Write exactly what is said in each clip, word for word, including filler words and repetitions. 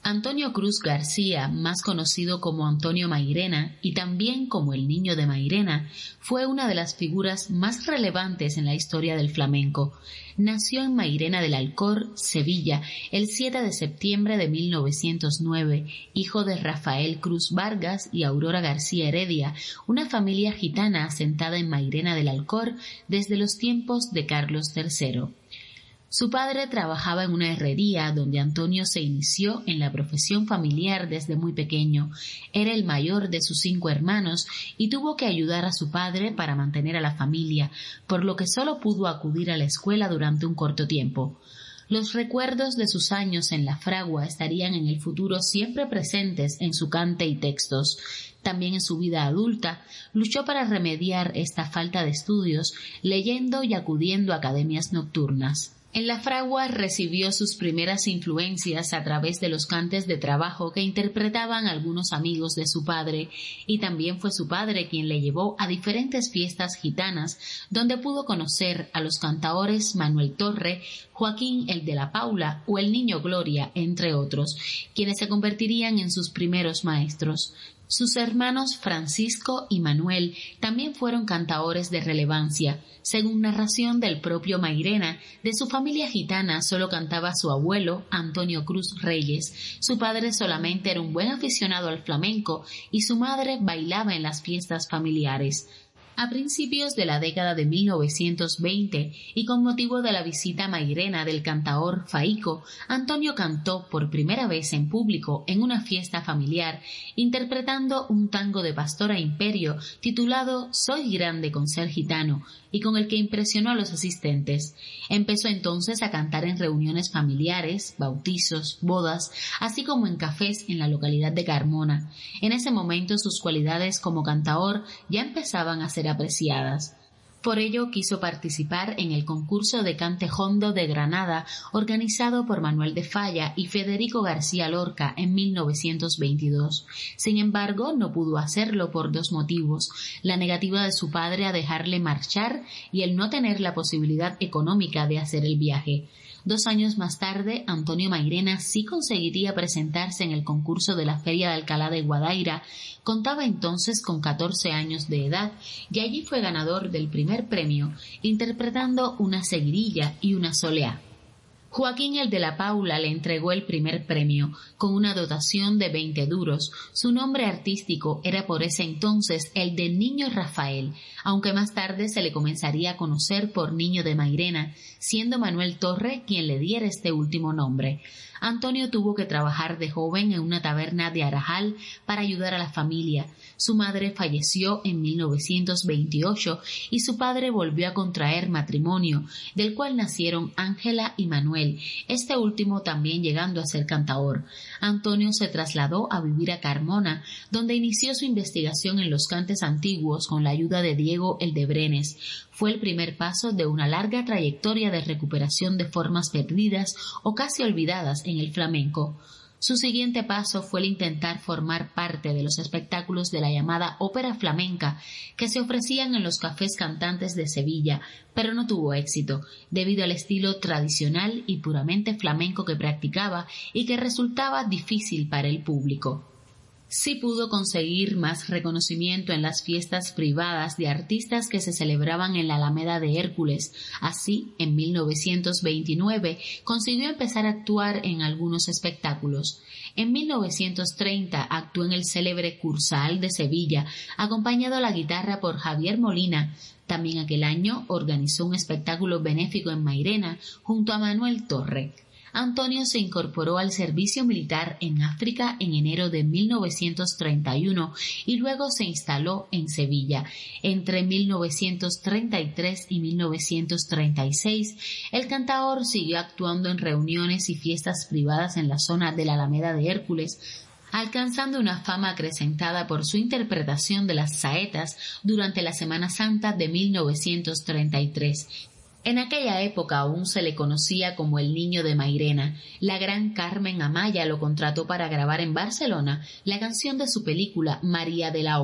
Antonio Cruz García, más conocido como Antonio Mairena y también como el Niño de Mairena, fue una de las figuras más relevantes en la historia del flamenco. Nació en Mairena del Alcor, Sevilla, el siete de septiembre de mil novecientos nueve, hijo de Rafael Cruz Vargas y Aurora García Heredia, una familia gitana asentada en Mairena del Alcor desde los tiempos de Carlos tercero. Su padre trabajaba en una herrería donde Antonio se inició en la profesión familiar desde muy pequeño. Era el mayor de sus cinco hermanos y tuvo que ayudar a su padre para mantener a la familia, por lo que solo pudo acudir a la escuela durante un corto tiempo. Los recuerdos de sus años en la fragua estarían en el futuro siempre presentes en su cante y textos. También en su vida adulta luchó para remediar esta falta de estudios, leyendo y acudiendo a academias nocturnas. En la fragua recibió sus primeras influencias a través de los cantes de trabajo que interpretaban algunos amigos de su padre, y también fue su padre quien le llevó a diferentes fiestas gitanas donde pudo conocer a los cantaores Manuel Torre, Joaquín el de la Paula o el Niño Gloria, entre otros, quienes se convertirían en sus primeros maestros. Sus hermanos Francisco y Manuel también fueron cantaores de relevancia. Según narración del propio Mairena, de su familia gitana solo cantaba su abuelo, Antonio Cruz Reyes. Su padre solamente era un buen aficionado al flamenco y su madre bailaba en las fiestas familiares. A principios de la década de mil novecientos veinte y con motivo de la visita mairena del cantaor Faico, Antonio cantó por primera vez en público en una fiesta familiar, interpretando un tango de Pastora Imperio titulado Soy grande con ser gitano, y con el que impresionó a los asistentes. Empezó entonces a cantar en reuniones familiares, bautizos, bodas, así como en cafés en la localidad de Carmona. En ese momento sus cualidades como cantaor ya empezaban a ser apreciadas. Por ello quiso participar en el concurso de cante jondo de Granada, organizado por Manuel de Falla y Federico García Lorca en mil novecientos veintidós. Sin embargo, no pudo hacerlo por dos motivos: la negativa de su padre a dejarle marchar y el no tener la posibilidad económica de hacer el viaje. Dos años más tarde, Antonio Mairena sí conseguiría presentarse en el concurso de la Feria de Alcalá de Guadaira. Contaba entonces con catorce años de edad y allí fue ganador del primer premio, interpretando una seguirilla y una soleá. Joaquín el de la Paula le entregó el primer premio, con una dotación de veinte duros. Su nombre artístico era por ese entonces el de Niño Rafael, aunque más tarde se le comenzaría a conocer por Niño de Mairena, siendo Manuel Torre quien le diera este último nombre. Antonio tuvo que trabajar de joven en una taberna de Arajal para ayudar a la familia. Su madre falleció en mil novecientos veintiocho y su padre volvió a contraer matrimonio, del cual nacieron Ángela y Manuel, este último también llegando a ser cantaor. Antonio se trasladó a vivir a Carmona, donde inició su investigación en los cantes antiguos con la ayuda de Diego el de Brenes. Fue el primer paso de una larga trayectoria de recuperación de formas perdidas o casi olvidadas en el flamenco. Su siguiente paso fue el intentar formar parte de los espectáculos de la llamada ópera flamenca que se ofrecían en los cafés cantantes de Sevilla, pero no tuvo éxito, debido al estilo tradicional y puramente flamenco que practicaba y que resultaba difícil para el público. Sí pudo conseguir más reconocimiento en las fiestas privadas de artistas que se celebraban en la Alameda de Hércules. Así, en mil novecientos veintinueve consiguió empezar a actuar en algunos espectáculos. En mil novecientos treinta actuó en el célebre Cursal de Sevilla, acompañado a la guitarra por Javier Molina. También aquel año organizó un espectáculo benéfico en Mairena junto a Manuel Torre. Antonio se incorporó al servicio militar en África en enero de mil novecientos treinta y uno y luego se instaló en Sevilla. Entre mil novecientos treinta y tres y mil novecientos treinta y seis, el cantaor siguió actuando en reuniones y fiestas privadas en la zona de la Alameda de Hércules, alcanzando una fama acrecentada por su interpretación de las saetas durante la Semana Santa de mil novecientos treinta y tres. En aquella época aún se le conocía como el Niño de Mairena. La gran Carmen Amaya lo contrató para grabar en Barcelona la canción de su película María de la O.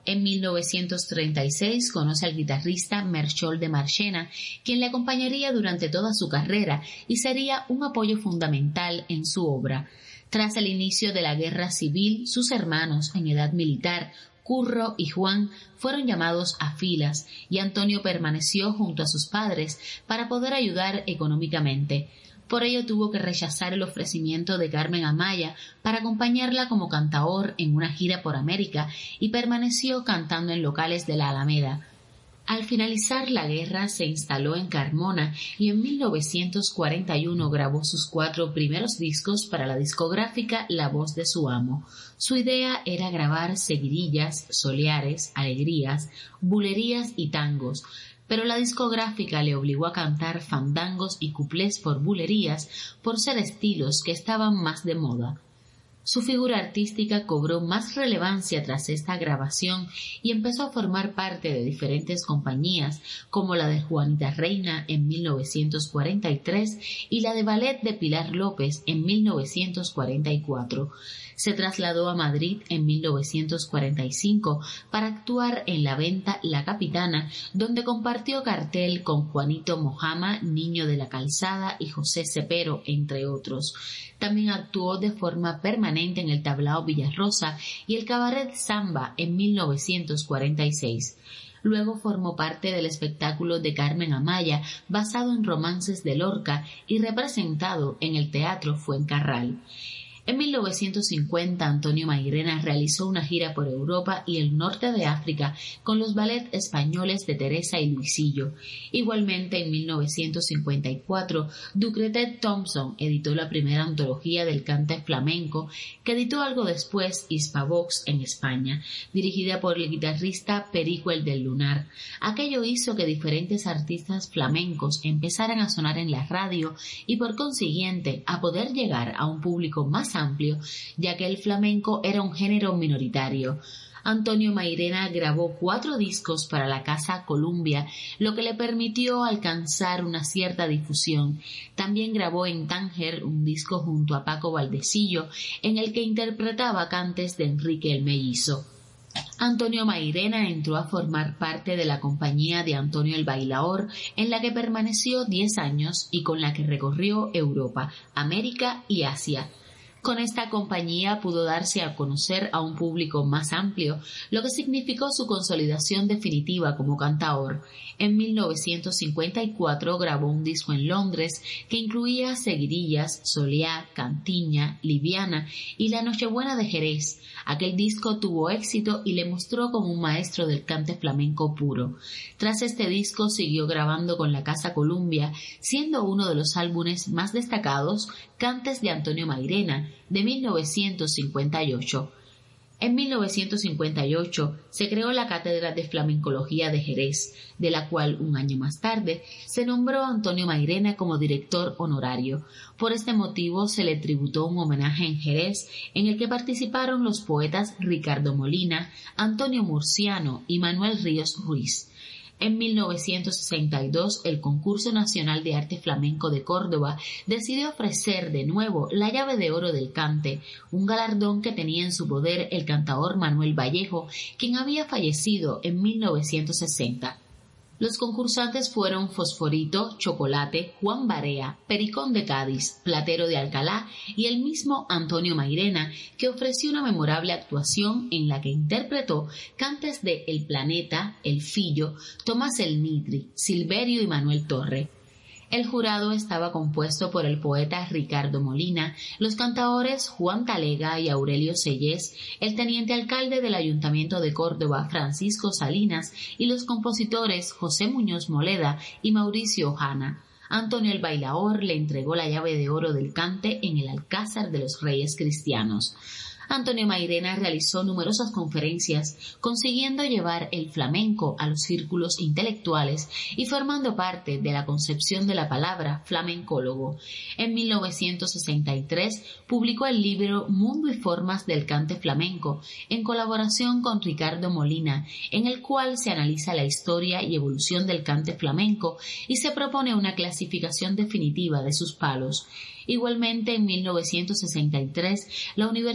En mil novecientos treinta y seis conoce al guitarrista Merchol de Marchena, quien le acompañaría durante toda su carrera y sería un apoyo fundamental en su obra. Tras el inicio de la guerra civil, sus hermanos en edad militar, Curro y Juan, fueron llamados a filas y Antonio permaneció junto a sus padres para poder ayudar económicamente. Por ello tuvo que rechazar el ofrecimiento de Carmen Amaya para acompañarla como cantaor en una gira por América y permaneció cantando en locales de la Alameda. Al finalizar la guerra se instaló en Carmona y en mil novecientos cuarenta y uno grabó sus cuatro primeros discos para la discográfica La Voz de su Amo. Su idea era grabar seguidillas, soleares, alegrías, bulerías y tangos, pero la discográfica le obligó a cantar fandangos y cuplés por bulerías por ser estilos que estaban más de moda. Su figura artística cobró más relevancia tras esta grabación y empezó a formar parte de diferentes compañías, como la de Juanita Reina en mil novecientos cuarenta y tres y la de Ballet de Pilar López en mil novecientos cuarenta y cuatro. Se trasladó a Madrid en mil novecientos cuarenta y cinco para actuar en la venta La Capitana, donde compartió cartel con Juanito Mojama, Niño de la Calzada y José Cepero, entre otros. También actuó de forma permanente en el Tablao Villarrosa y el Cabaret Samba en mil novecientos cuarenta y seis. Luego formó parte del espectáculo de Carmen Amaya, basado en romances de Lorca y representado en el Teatro Fuencarral. En mil novecientos cincuenta, Antonio Mairena realizó una gira por Europa y el norte de África con los ballets españoles de Teresa y Luisillo. Igualmente, en mil novecientos cincuenta y cuatro, Ducretet Thompson editó la primera antología del cante flamenco, que editó algo después Hispavox en España, dirigida por el guitarrista Perico el del Lunar. Aquello hizo que diferentes artistas flamencos empezaran a sonar en la radio y, por consiguiente, a poder llegar a un público más amplio, ya que el flamenco era un género minoritario. Antonio Mairena grabó cuatro discos para la Casa Columbia, lo que le permitió alcanzar una cierta difusión. También grabó en Tánger un disco junto a Paco Valdecillo, en el que interpretaba cantes de Enrique el Mellizo. Antonio Mairena entró a formar parte de la compañía de Antonio el Bailaor, en la que permaneció diez años y con la que recorrió Europa, América y Asia. Con esta compañía pudo darse a conocer a un público más amplio, lo que significó su consolidación definitiva como cantaor. En mil novecientos cincuenta y cuatro grabó un disco en Londres que incluía Seguidillas, Soleá, Cantiña, Liviana y La Nochebuena de Jerez. Aquel disco tuvo éxito y le mostró como un maestro del cante flamenco puro. Tras este disco siguió grabando con la Casa Columbia, siendo uno de los álbumes más destacados Cantes de Antonio Mairena, de mil novecientos cincuenta y ocho. En mil novecientos cincuenta y ocho se creó la Cátedra de Flamencología de Jerez, de la cual un año más tarde se nombró a Antonio Mairena como director honorario. Por este motivo se le tributó un homenaje en Jerez, en el que participaron los poetas Ricardo Molina, Antonio Murciano y Manuel Ríos Ruiz. En mil novecientos sesenta y dos, el Concurso Nacional de Arte Flamenco de Córdoba decidió ofrecer de nuevo la llave de oro del cante, un galardón que tenía en su poder el cantaor Manuel Vallejo, quien había fallecido en mil novecientos sesenta. Los concursantes fueron Fosforito, Chocolate, Juan Barea, Pericón de Cádiz, Platero de Alcalá y el mismo Antonio Mairena, que ofreció una memorable actuación en la que interpretó cantes de El Planeta, El Fillo, Tomás el Nitri, Silverio y Manuel Torre. El jurado estaba compuesto por el poeta Ricardo Molina, los cantaores Juan Talega y Aurelio Sellés, el teniente alcalde del Ayuntamiento de Córdoba Francisco Salinas y los compositores José Muñoz Moleda y Mauricio Ojana. Antonio el Bailaor le entregó la llave de oro del cante en el Alcázar de los Reyes Cristianos. Antonio Mairena realizó numerosas conferencias, consiguiendo llevar el flamenco a los círculos intelectuales y formando parte de la concepción de la palabra flamencólogo. En mil novecientos sesenta y tres publicó el libro Mundo y Formas del Cante Flamenco, en colaboración con Ricardo Molina, en el cual se analiza la historia y evolución del cante flamenco y se propone una clasificación definitiva de sus palos. Igualmente, en mil novecientos sesenta y tres, la Universidad de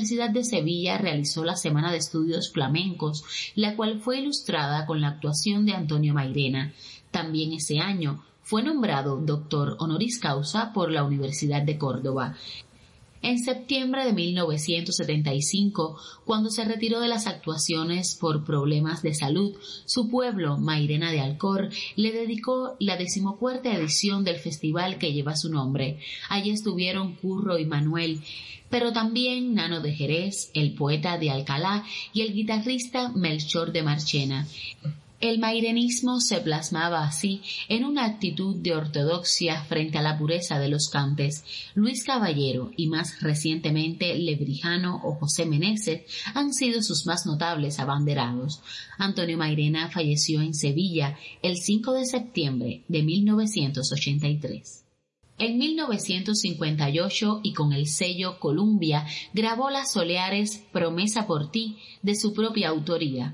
Sevilla realizó la Semana de Estudios Flamencos, la cual fue ilustrada con la actuación de Antonio Mairena. También ese año fue nombrado doctor honoris causa por la Universidad de Córdoba. En septiembre de mil novecientos setenta y cinco, cuando se retiró de las actuaciones por problemas de salud, su pueblo, Mairena de Alcor, le dedicó la decimocuarta edición del festival que lleva su nombre. Allí estuvieron Curro y Manuel, pero también Nano de Jerez, el poeta de Alcalá y el guitarrista Melchor de Marchena. El mairenismo se plasmaba así en una actitud de ortodoxia frente a la pureza de los cantes. Luis Caballero y más recientemente Lebrijano o José Meneses han sido sus más notables abanderados. Antonio Mairena falleció en Sevilla el cinco de septiembre de mil novecientos ochenta y tres. En mil novecientos cincuenta y ocho y con el sello Columbia grabó las soleares Promesa por ti de su propia autoría.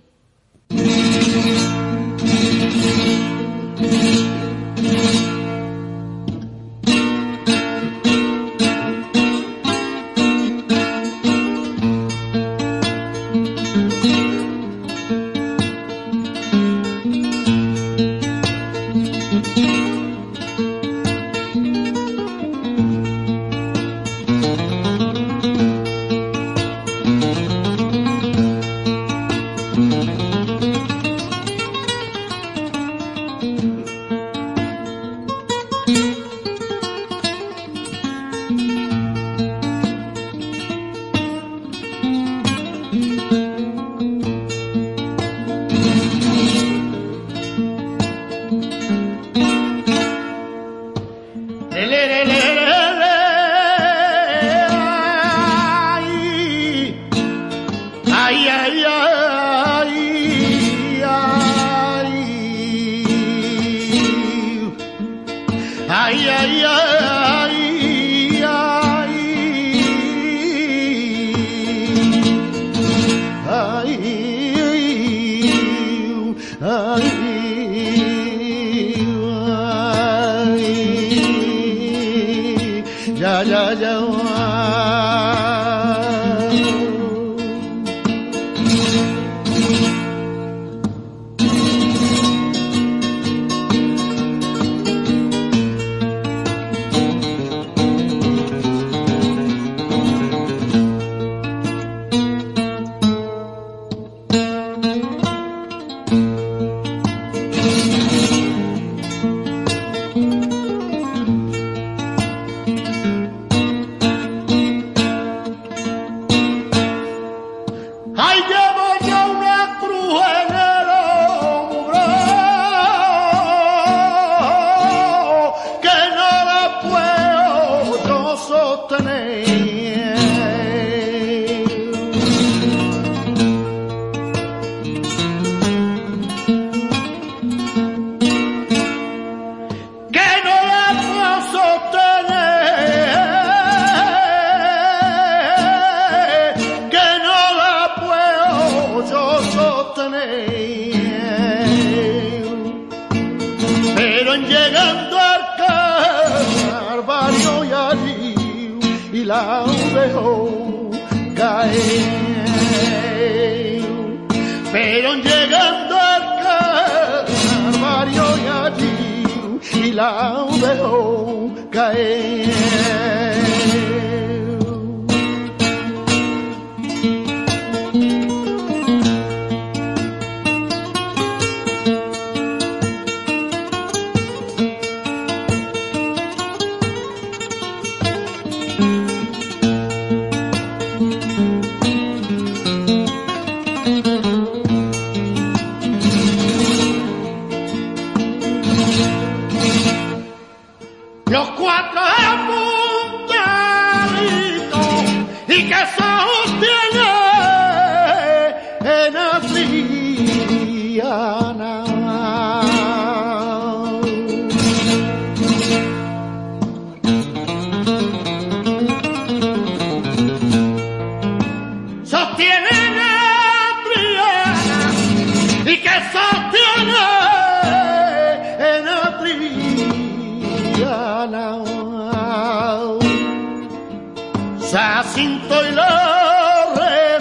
Jacinto y la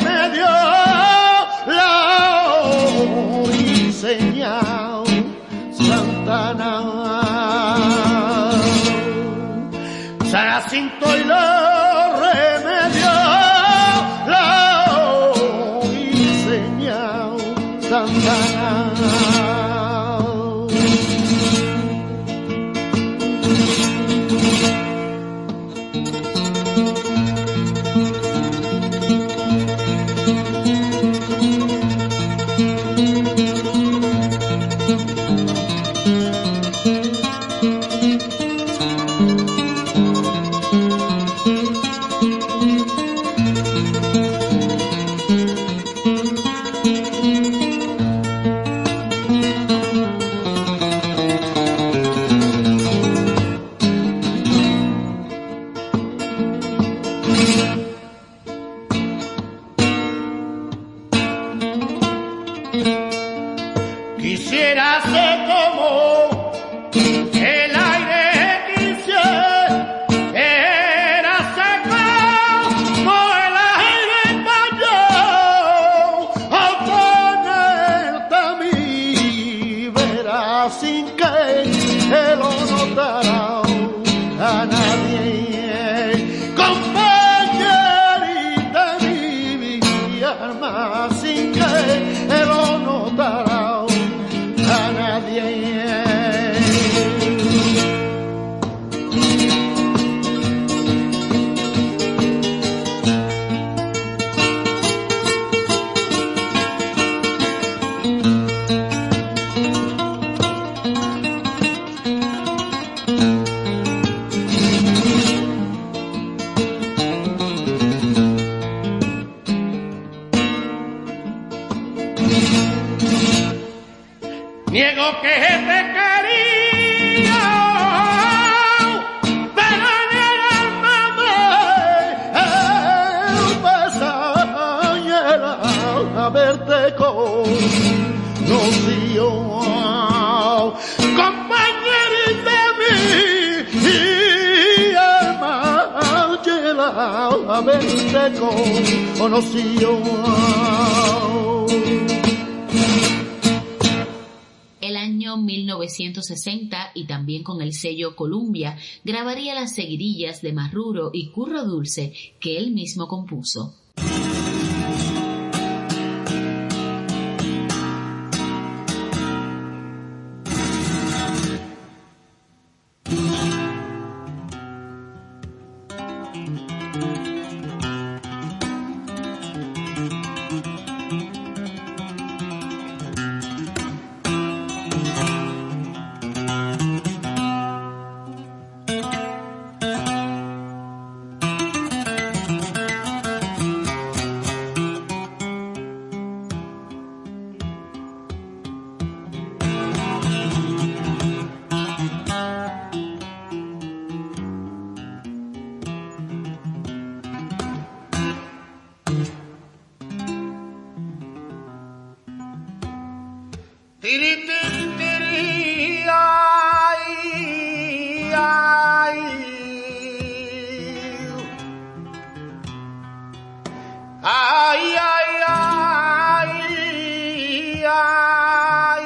llanto y los remedios lo enseñó Santana. Quisiera ser como el aire quisiera, era ser como el aire mayor, al ponerte a mí verás sin que te lo notará a nadie, compañerita mi alma, sin que te lo notará a nadie. Niego que te quería, pero en el alma me el haberte conocido, compañerita de mi alma, haberte conocido. El año mil novecientos sesenta, y también con el sello Columbia, grabaría las seguidillas de Marruro y Curro Dulce que él mismo compuso. Tiri, tiri, tiri, ay, ay. Ay, ay, ay, ay.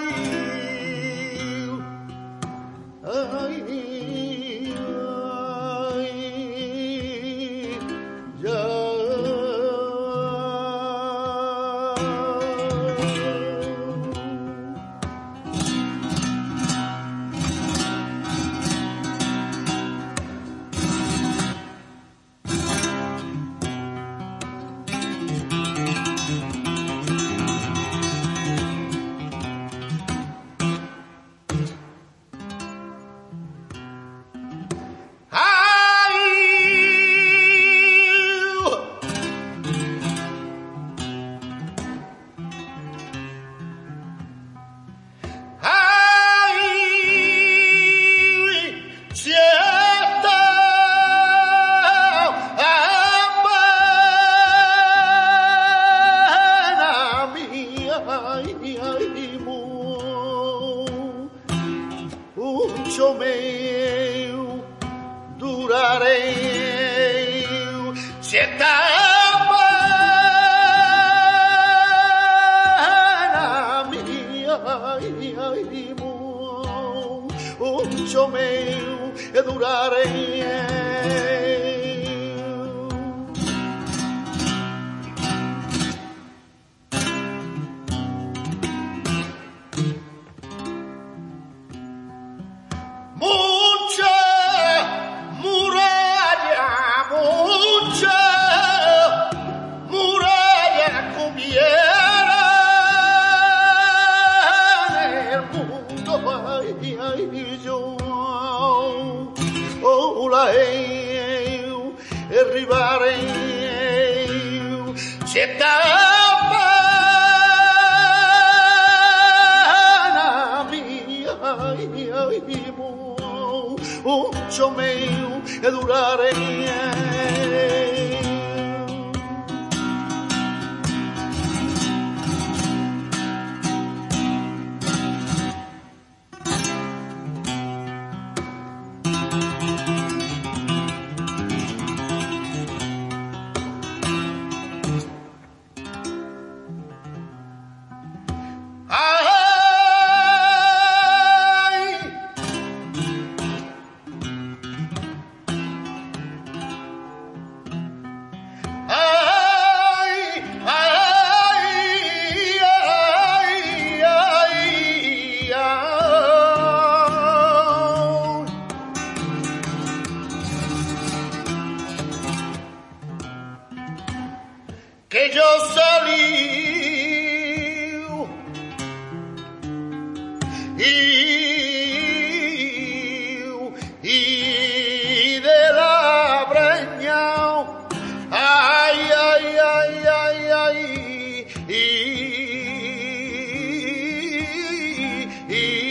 Ay, ay, ya. Mucho me duraré si esta pena mía, ay, ay, mucho me duraré. vivaré si esta pena mía mucho me duraré. Que yo salí y, y de la breña, ay, ay, ay, ay, ay, y, y,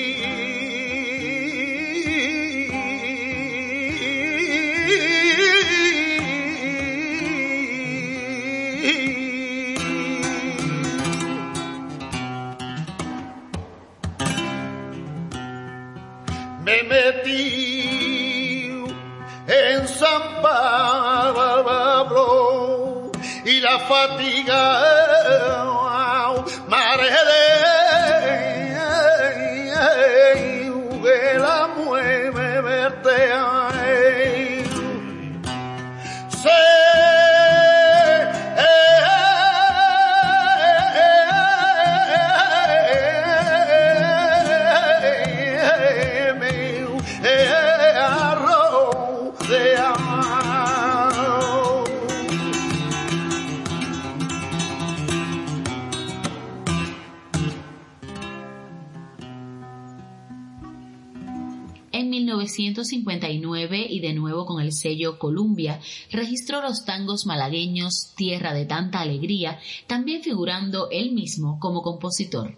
me metí en San Pablo y la fatiga mareé de la mueve verte se En mil novecientos cincuenta y nueve, y de nuevo con el sello Columbia, registró los tangos malagueños Tierra de Tanta Alegría, también figurando él mismo como compositor.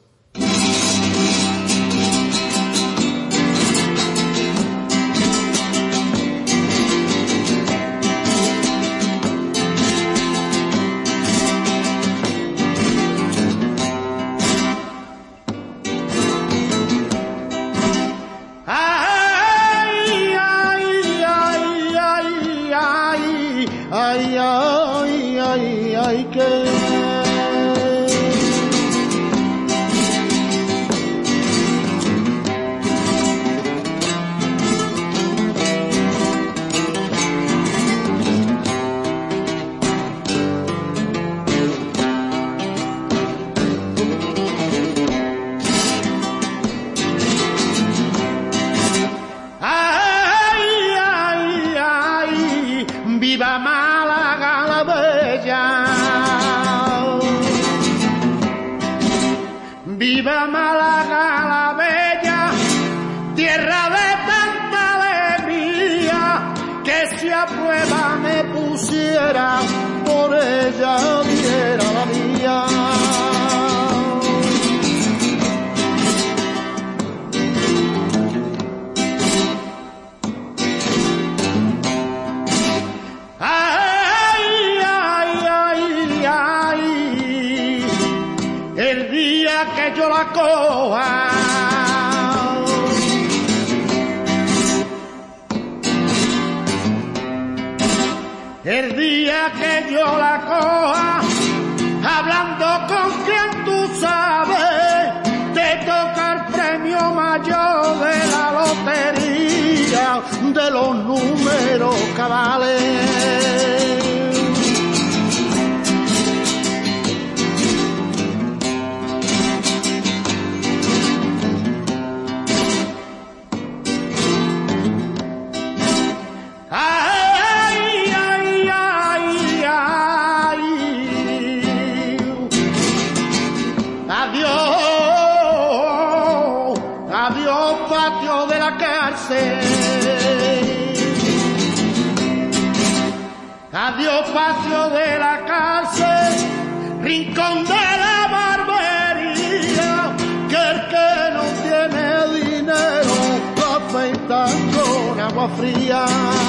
Ay, ay, ay, ay, que viva Málaga la bella, viva Málaga la bella, tierra de tanta alegría, que si a prueba me pusiera, por ella diera la mía. El día que yo la coja, el día que yo la coja, hablando con quien tú sabes, te toca el premio mayor de la lotería, de los números cabales. Adiós, patio de la cárcel. adiós patio de la cárcel, rincón de la barbería, que el que no tiene dinero lo afeitan con agua fría.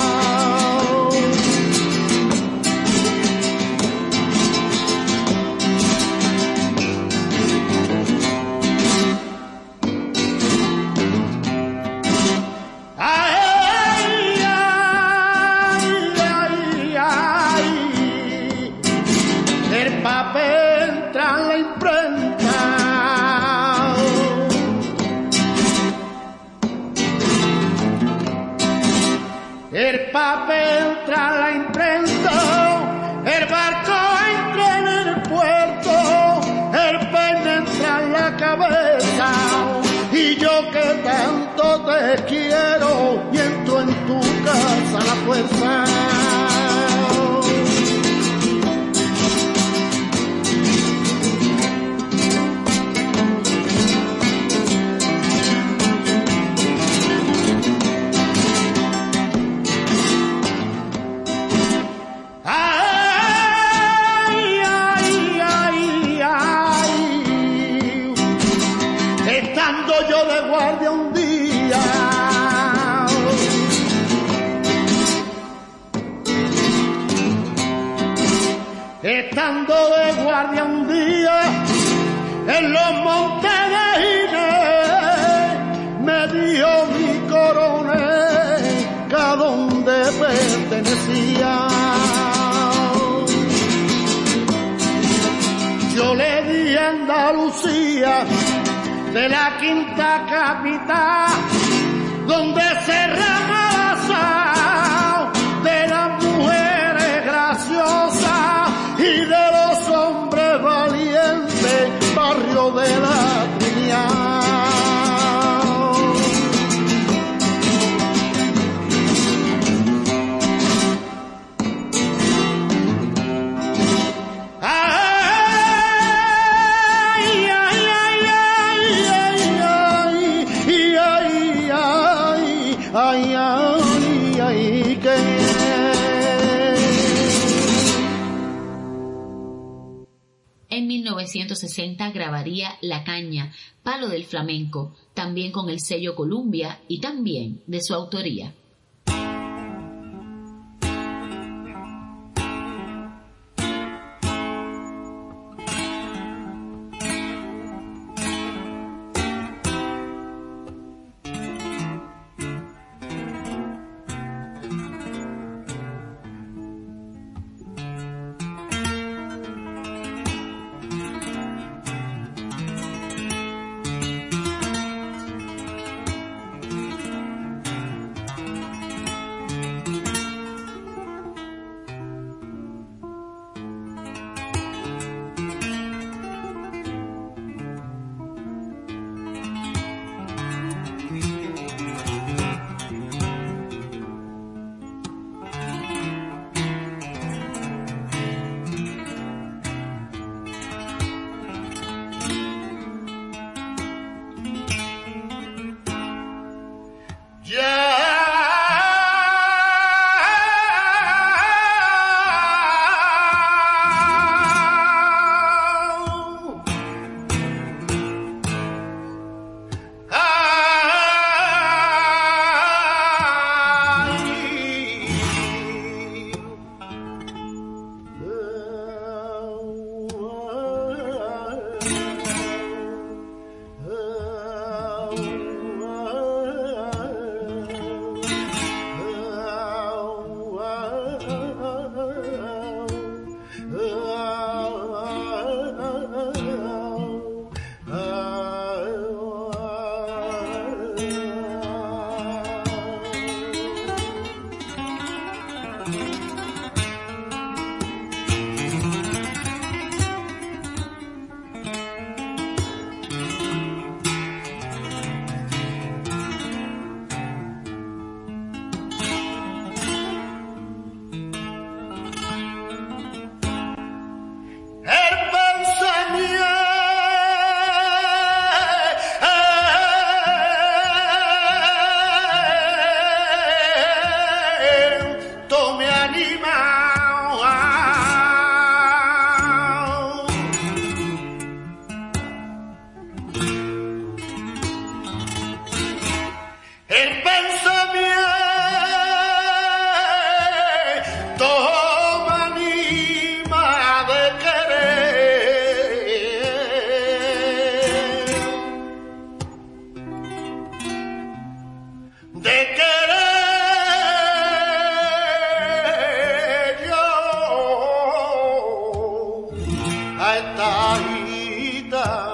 El papel entra a la imprenta, el barco entra en el puerto, el peine entra en la cabeza, y yo que tanto te quiero, y entro en tu casa a la fuerza. Yo de guardia un día, estando de guardia un día en los montes de Ginés, me dio mi coronel que a donde pertenecía. Yo le di a Andalucía de la quinta capital, donde se rama la sal de las mujeres graciosas y de los hombres valientes, barrio de la Trinidad. Ay, ay, ay, que... En mil novecientos sesenta grabaría La Caña, palo del flamenco, también con el sello Columbia y también de su autoría. apretadita.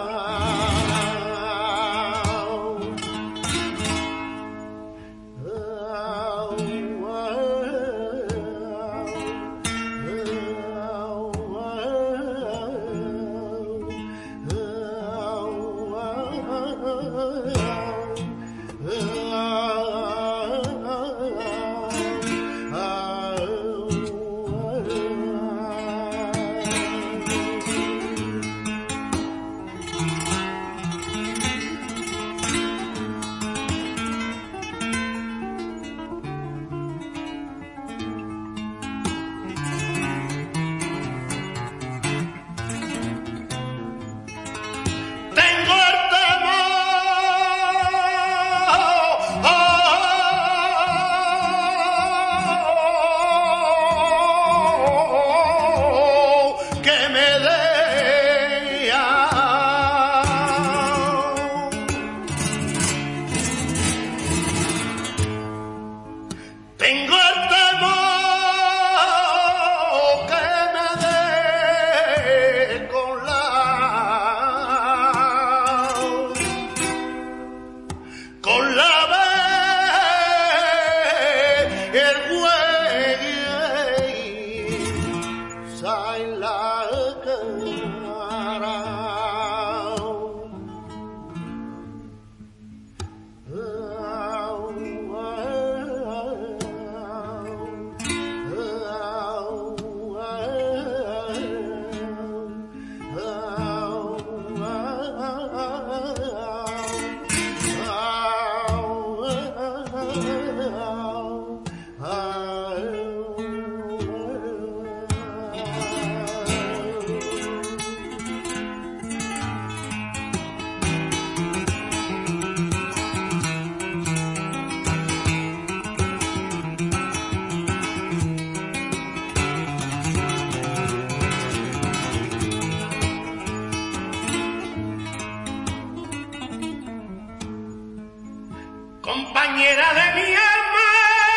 Compañera de mi alma,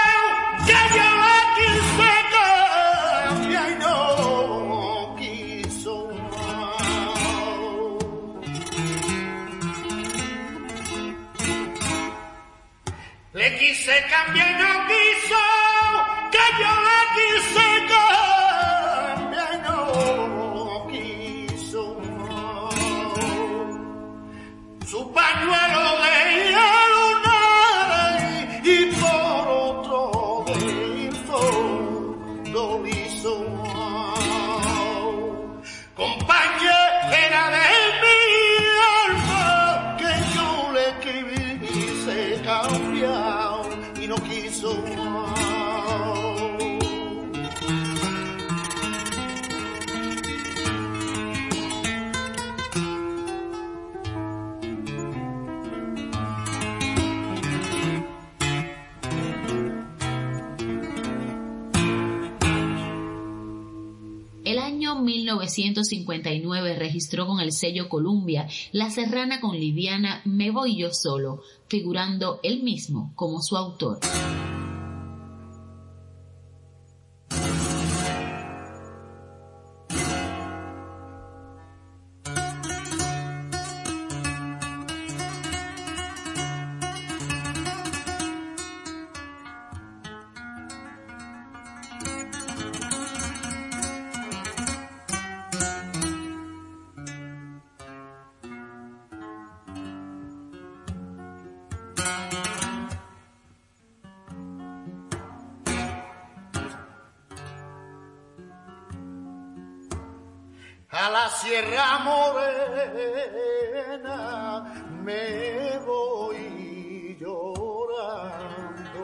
que yo la quise cambiar y no quiso. Le quise cambiar y no quiso, que yo la quise cambiar y no quiso. Su pañuelo de compañera de mi alma, que yo le quise cambiar y no quiso. mil novecientos cincuenta y nueve registró con el sello Columbia La Serrana con Liviana Me Voy Yo Solo, figurando él mismo como su autor. A la Sierra Morena me voy llorando.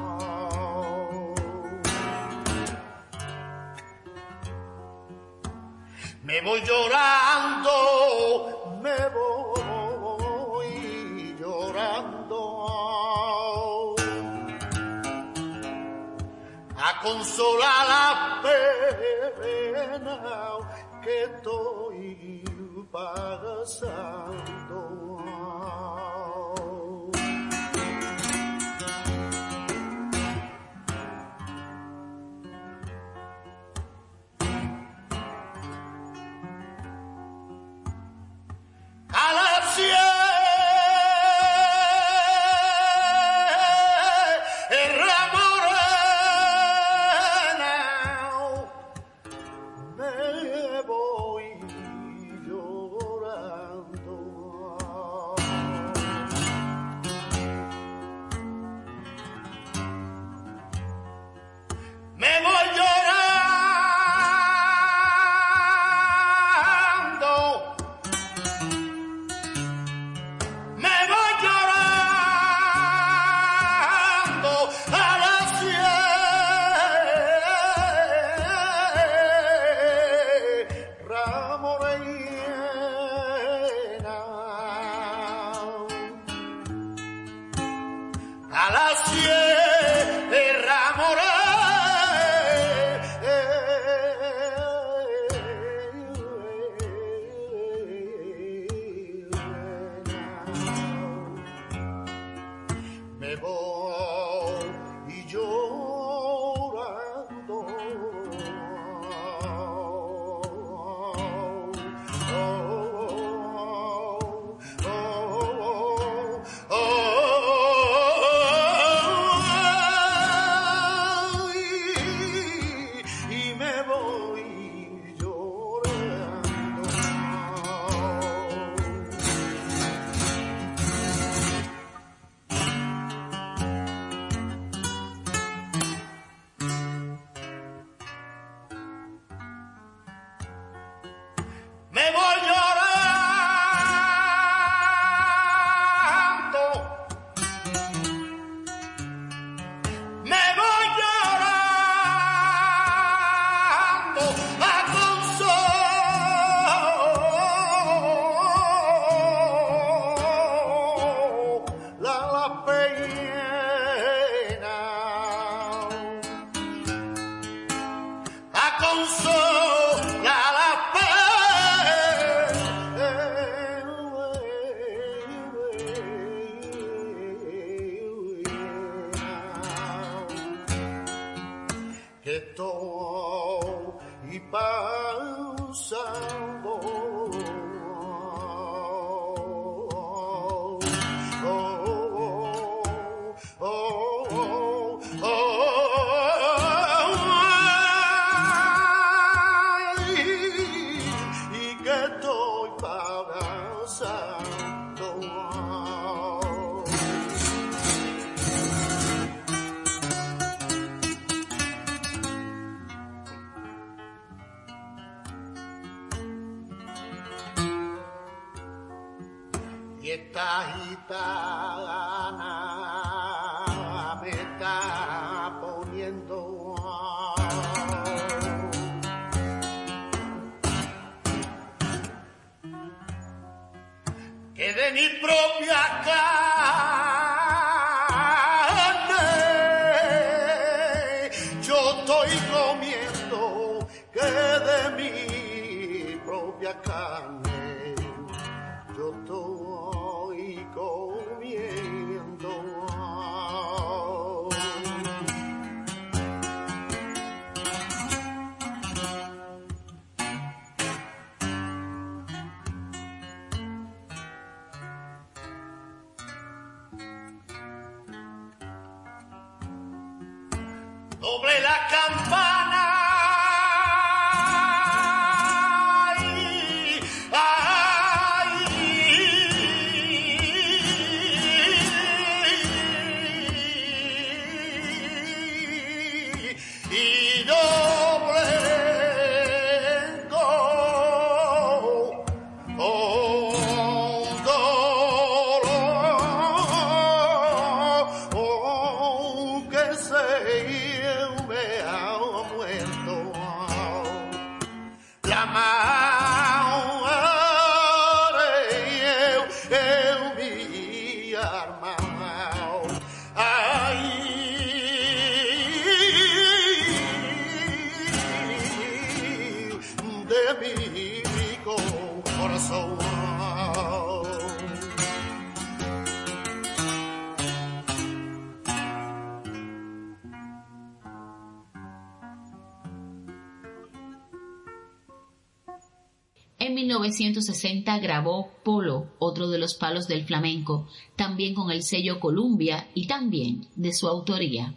Me voy llorando, me voy llorando a consolar la pena que estoy pasando. me voy llorando. Me voy llorando, me voy llorando a consolar la pena, a consolar la que estoy pasando. Oh, oh, oh, oh, ay, y que estoy pasando. Y esta gitana me está poniendo que de mi propia carne yo estoy comiendo, que de mi propia carne yo estoy comiendo. Doble la campana. Y doble go, oh, dolor, oh, que se me ha muerto la madre, eu, mi arma, ay, de mi corazón. En mil novecientos sesenta grabó Polo, otro de los palos del flamenco, también con el sello Columbia y también de su autoría.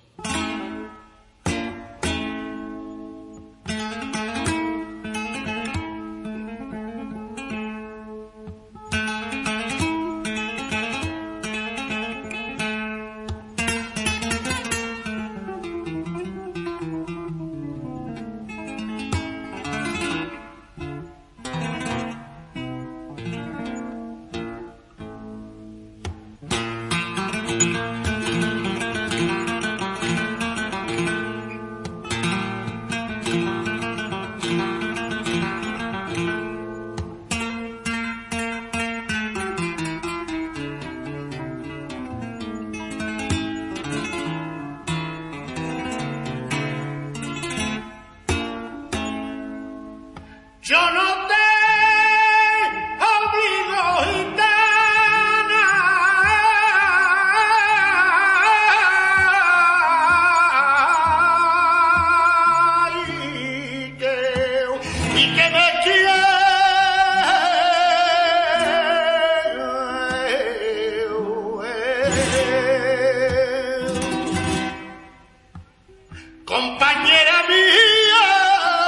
Yo no te olvido, gitana, y que, y que me quieres, compañera mía.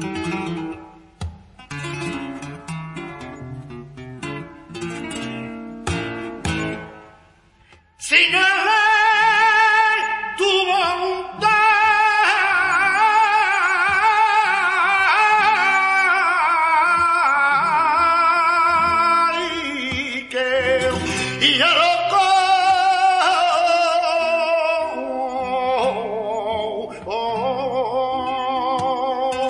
Sin él, tu voluntad y que y a loco oh, oh,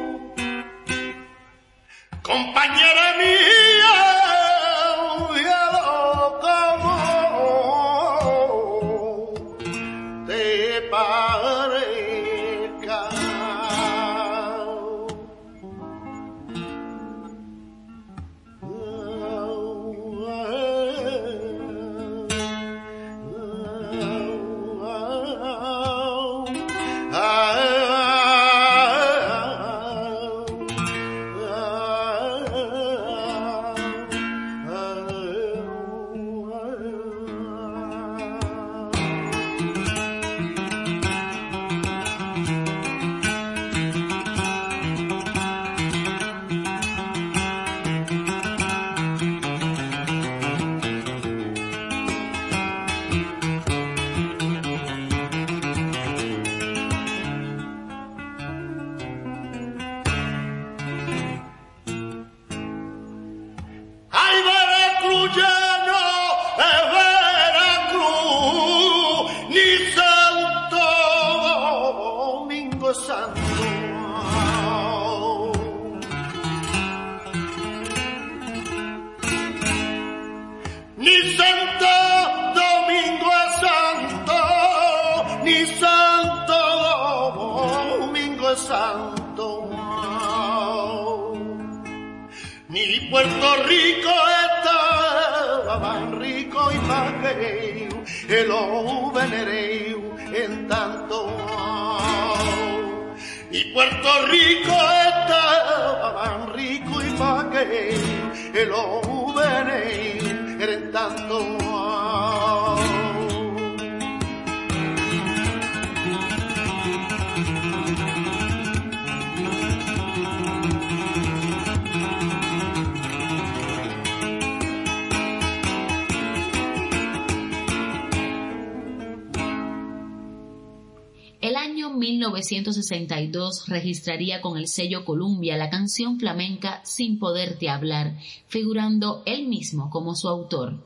compañera mía y a loco te parezca. Ay, Veracruz ya no es Veracruz, ni Santo Domingo es santo. Ni Santo Domingo es santo, ni Santo Domingo es santo. Ni Puerto Rico estaba tan rico y pagueo, que lo venereo en tanto. Ni Puerto Rico estaba tan rico y pagueo, que lo venereo en tanto. El año mil novecientos sesenta y dos registraría con el sello Columbia la canción flamenca Sin Poderte Hablar, figurando él mismo como su autor.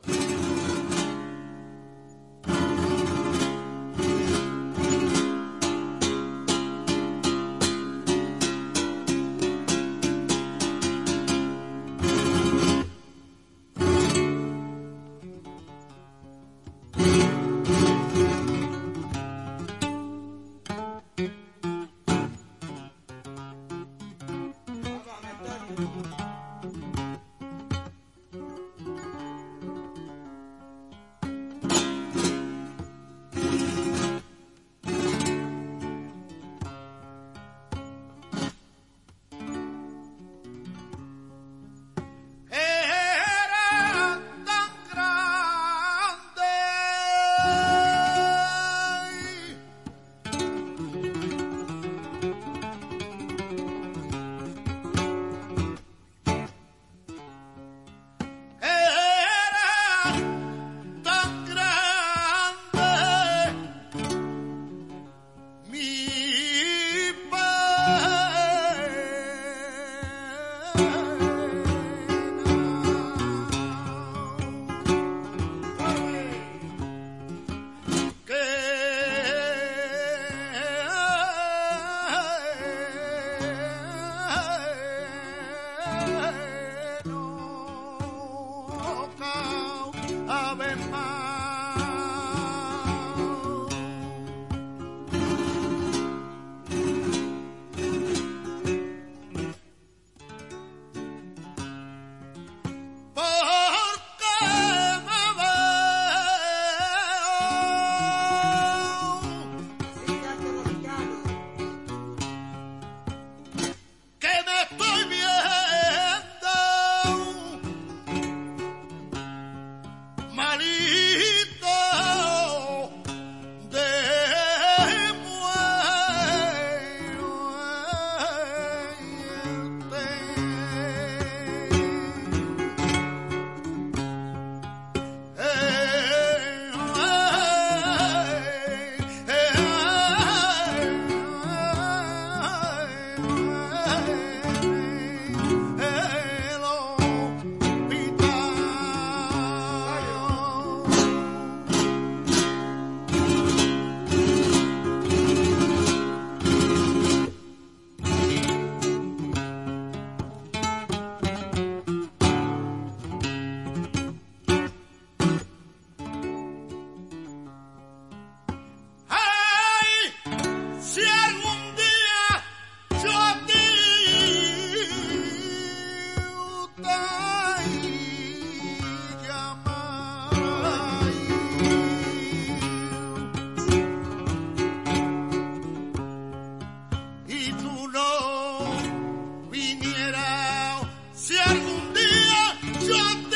viniera, si algún día yo a ti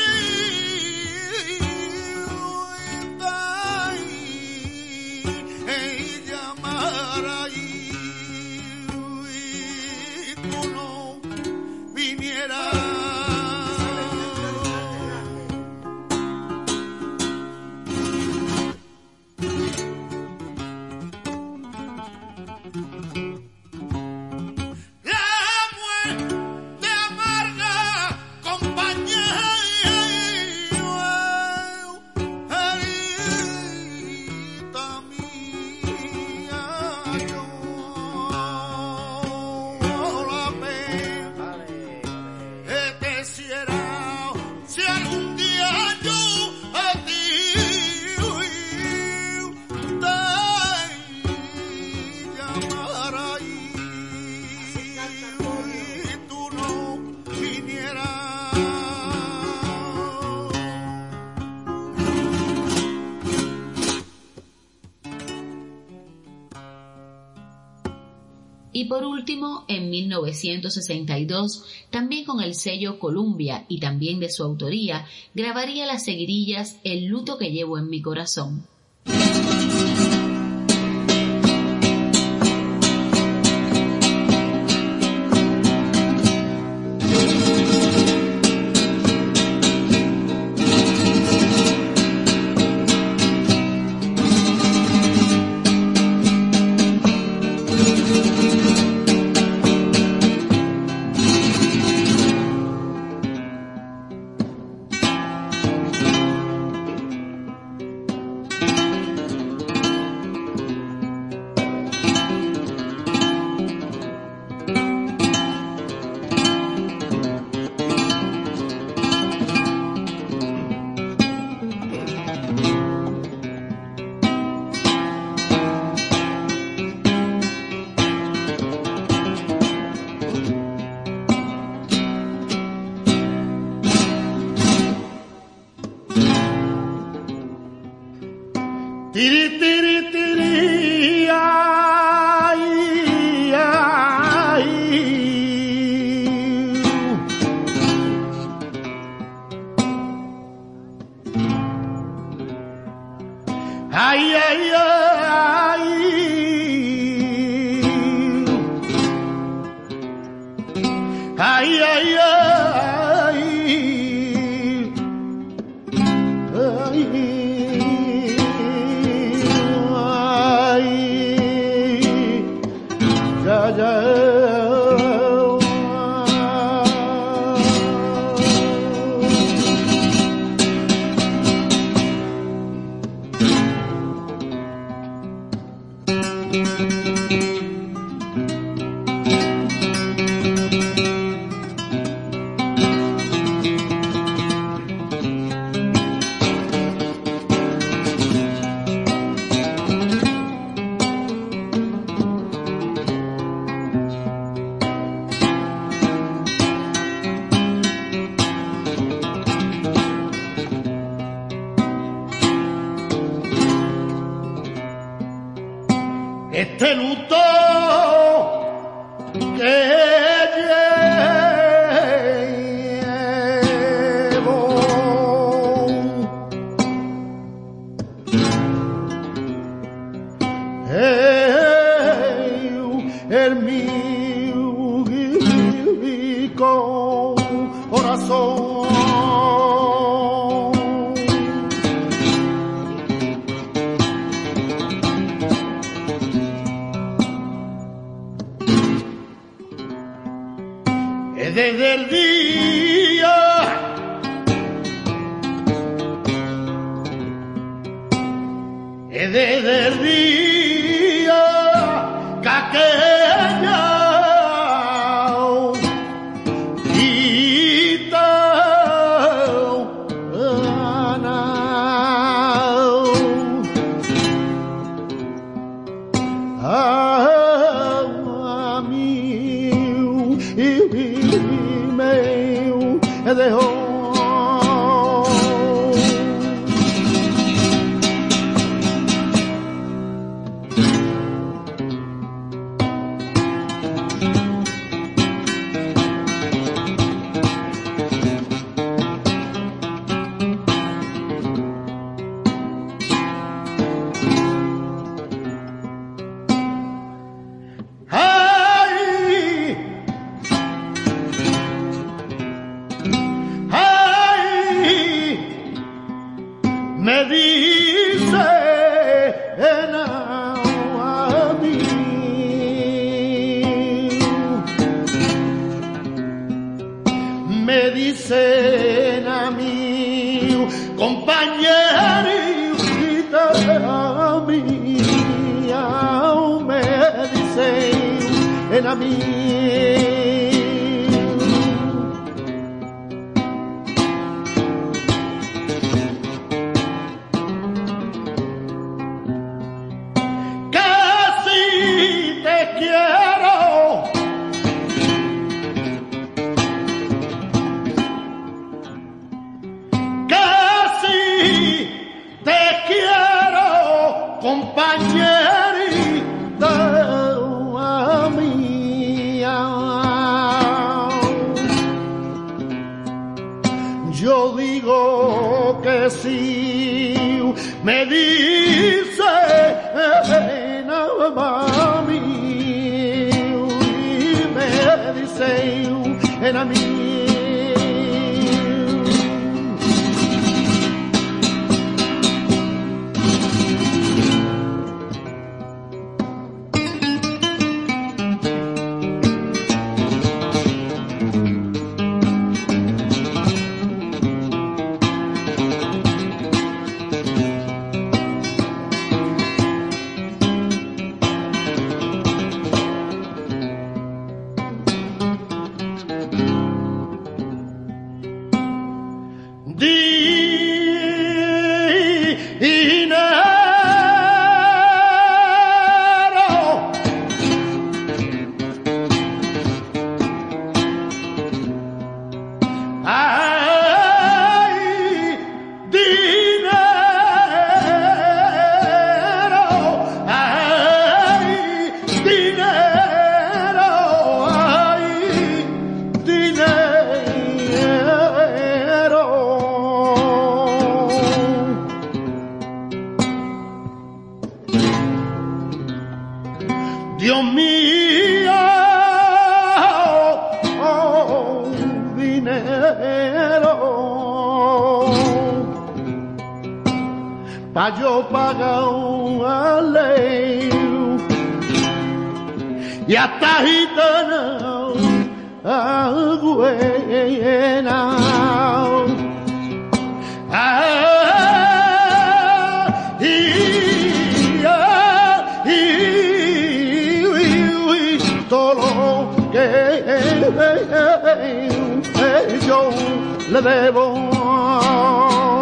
y llamara y tú no vinieras. Y por último, en mil novecientos sesenta y dos, también con el sello Columbia y también de su autoría, grabaría las seguidillas El luto que llevo en mi corazón. Tiri, tiri, tiri, ay, ay. Ay, ay, ay. Ay, ay, ay. Este luto que llevo, el mi corazón. Desde el día desde el día que aquella gitana a mí me dejó. me dicen a mí, compañerita mía, me dicen a mí. Compañerita mía, yo digo que sí, me dice mami, me dice en a mí. Dios mío, oh, dinero, pa' yo pagar una ley, y hasta gitana, buena. Que yo le debo.